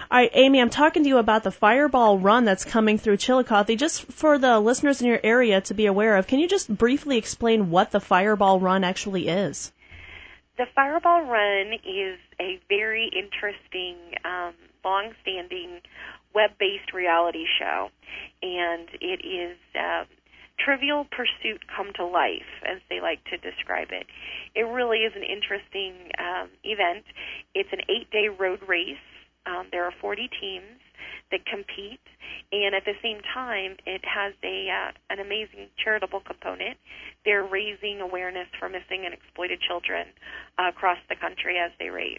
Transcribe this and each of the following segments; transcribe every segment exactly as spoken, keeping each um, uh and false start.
All right, Amy, I'm talking to you about the Fireball Run that's coming through Chillicothe. Just for the listeners in your area to be aware of, can you just briefly explain what the Fireball Run actually is? The Fireball Run is a very interesting, um, long-standing, web-based reality show, and it is uh, Trivial Pursuit come to life, as they like to describe it. It really is an interesting um, event. It's an eight-day road race. Um, there are forty teams that compete, and at the same time, it has a uh, an amazing charitable component. They're raising awareness for missing and exploited children uh, across the country as they race.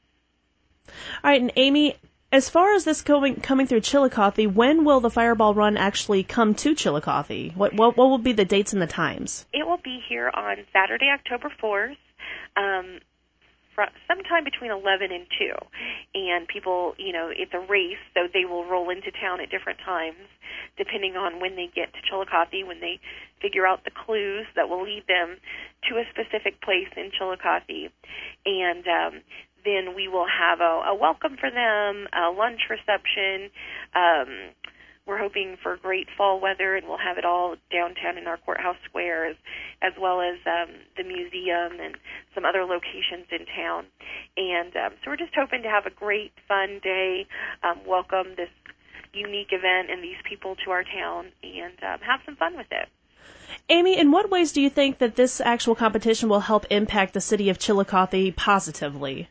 All right, and Amy, as far as this going coming through Chillicothe, when will the Fireball Run actually come to Chillicothe? What what, what will be the dates and the times? It will be here on Saturday, October fourth. Um, sometime between eleven and two, and people, you know, it's a race, so they will roll into town at different times, depending on when they get to Chillicothe, when they figure out the clues that will lead them to a specific place in Chillicothe, and um, then we will have a, a welcome for them, a lunch reception. Um, We're hoping for great fall weather, and we'll have it all downtown in our courthouse square, as, as well as um, the museum and some other locations in town. And um, so we're just hoping to have a great, fun day, um, welcome this unique event and these people to our town, and um, have some fun with it. Amy, in what ways do you think that this actual competition will help impact the city of Chillicothe positively?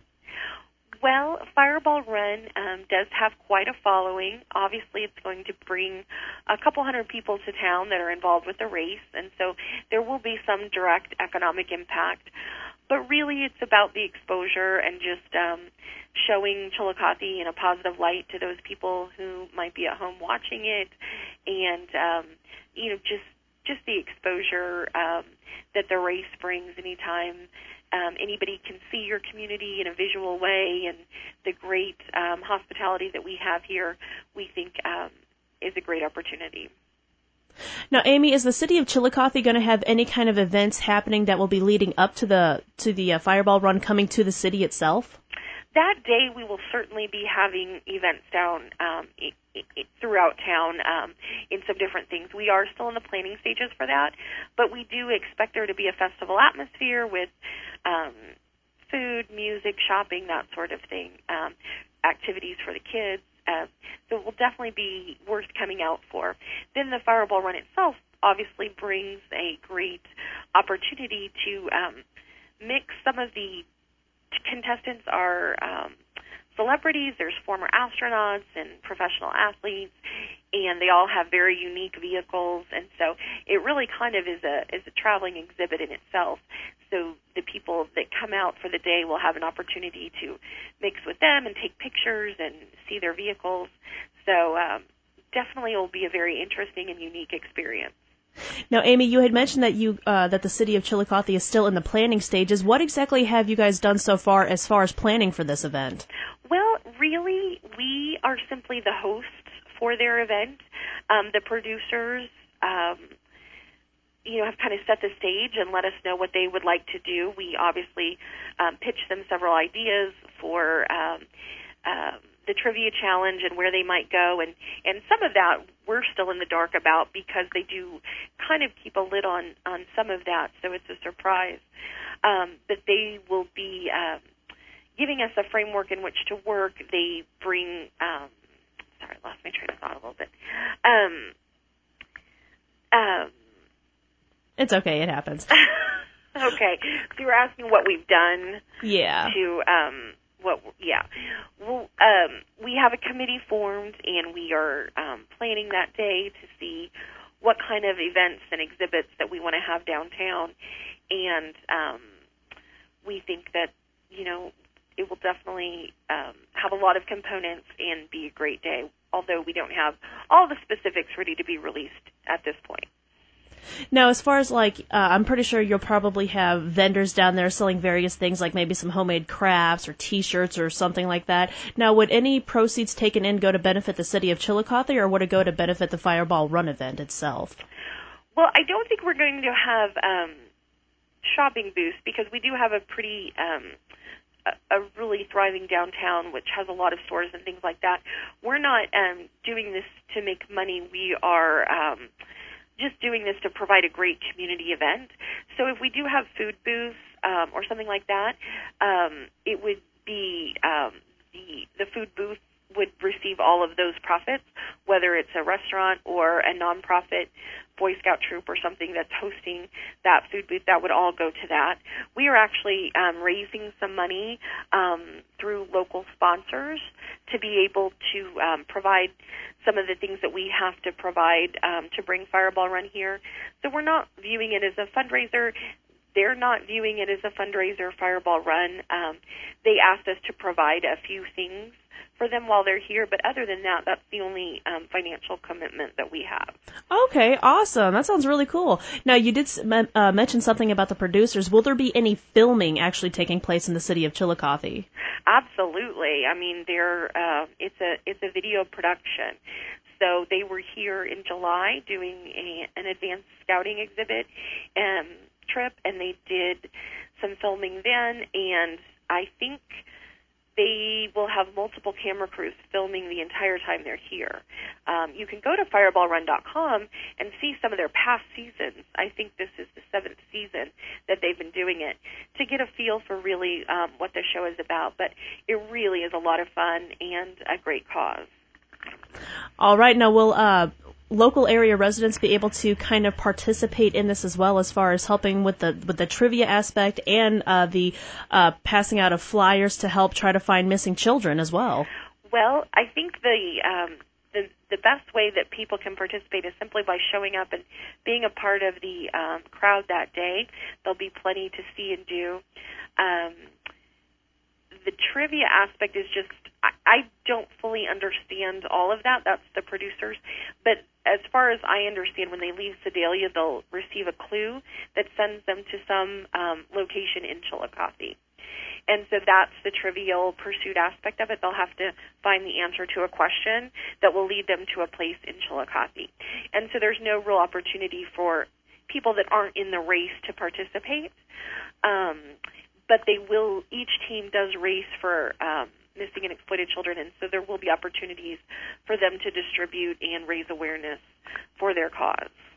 Well, Fireball Run um, does have quite a following. Obviously, it's going to bring a couple hundred people to town that are involved with the race, and so there will be some direct economic impact. But really, it's about the exposure and just um, showing Chillicothe in a positive light to those people who might be at home watching it, and um, you know, just just the exposure um, that the race brings anytime Um, anybody can see your community in a visual way, and the great um, hospitality that we have here, we think um, is a great opportunity. Now, Amy, is the city of Chillicothe going to have any kind of events happening that will be leading up to the to the uh, Fireball Run coming to the city itself? That day, we will certainly be having events down um, i i throughout town um, in some different things. We are still in the planning stages for that, but we do expect there to be a festival atmosphere with um, food, music, shopping, that sort of thing, um, activities for the kids. Uh, so it will definitely be worth coming out for. Then the Fireball Run itself obviously brings a great opportunity to um, mix some of the contestants are um, celebrities. There's former astronauts and professional athletes, and they all have very unique vehicles, and so it really kind of is a is a traveling exhibit in itself. So the people that come out for the day will have an opportunity to mix with them and take pictures and see their vehicles. So um, definitely it will be a very interesting and unique experience. Now, Amy, you had mentioned that you uh, that the city of Chillicothe is still in the planning stages. What exactly have you guys done so far as far as planning for this event? Well, really, we are simply the hosts for their event. Um, the producers, um, you know, have kind of set the stage and let us know what they would like to do. We obviously um, pitched them several ideas for um, um, the trivia challenge and where they might go, and, and some of that we're still in the dark about because they do kind of keep a lid on, on some of that, so it's a surprise. Um, but they will be um, giving us a framework in which to work. They bring, um, sorry, I lost my train of thought a little bit. Um, um, it's okay, it happens. Okay, so you were asking what we've done. Yeah. To, um, what, yeah. Well, um, we have a committee formed, and we are um, planning that day to see what kind of events and exhibits that we want to have downtown, and um, we think that, you know, it will definitely um, have a lot of components and be a great day, although we don't have all the specifics ready to be released at this point. Now, as far as, like, uh, I'm pretty sure you'll probably have vendors down there selling various things, like maybe some homemade crafts or T-shirts or something like that. Now, would any proceeds taken in go to benefit the city of Chillicothe, or would it go to benefit the Fireball Run event itself? Well, I don't think we're going to have um, shopping booths because we do have a pretty um, a, a really thriving downtown, which has a lot of stores and things like that. We're not um, doing this to make money. We are um, just doing this to provide a great community event. So if we do have food booths um, or something like that, um, it would be um, the the food booth would receive all of those profits, whether it's a restaurant or a nonprofit Boy Scout troop or something that's hosting that food booth. That would all go to that. We are actually um, raising some money um, through local sponsors to be able to um, provide some of the things that we have to provide um, to bring Fireball Run here. So we're not viewing it as a fundraiser. They're not viewing it as a fundraiser, Fireball Run. Um, they asked us to provide a few things for them while they're here, but other than that, that's the only um, financial commitment that we have. Okay, awesome. That sounds really cool. Now, you did uh, mention something about the producers. Will there be any filming actually taking place in the city of Chillicothe? Absolutely. I mean, they're uh, it's a it's a video production. So they were here in July doing a, an advanced scouting exhibit um, trip, and they did some filming then, and I think they will have multiple camera crews filming the entire time they're here. Um, you can go to fireball run dot com and see some of their past seasons. I think this is the seventh season that they've been doing it, to get a feel for really um, what the show is about. But it really is a lot of fun and a great cause. All right. Now, will uh, local area residents be able to kind of participate in this as well, as far as helping with the with the trivia aspect and uh, the uh, passing out of flyers to help try to find missing children as well? Well, I think the um, the the best way that people can participate is simply by showing up and being a part of the um, crowd that day. There'll be plenty to see and do. Um, the trivia aspect is just, I, I don't fully understand all of that. That's the producers. But as far as I understand, when they leave Sedalia, they'll receive a clue that sends them to some um, location in Chillicothe. And so that's the trivial pursuit aspect of it. They'll have to find the answer to a question that will lead them to a place in Chillicothe. And so there's no real opportunity for people that aren't in the race to participate. Um, but they will, each team does race for um, missing and exploited children, and so there will be opportunities for them to distribute and raise awareness for their cause.